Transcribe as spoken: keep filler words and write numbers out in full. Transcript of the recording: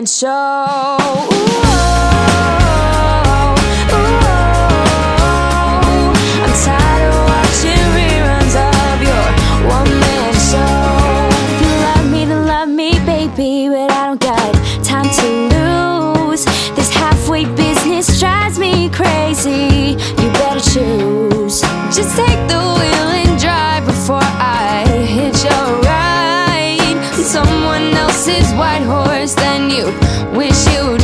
show. Ooh, ooh, I'm tired of watching reruns of your one-man show. You love me, then love me, baby, but I don't got time to lose. This halfway business drives me crazy. You better choose. Just take the wheel and drive before I hitch a ride. Someone else's white horse, then you wish you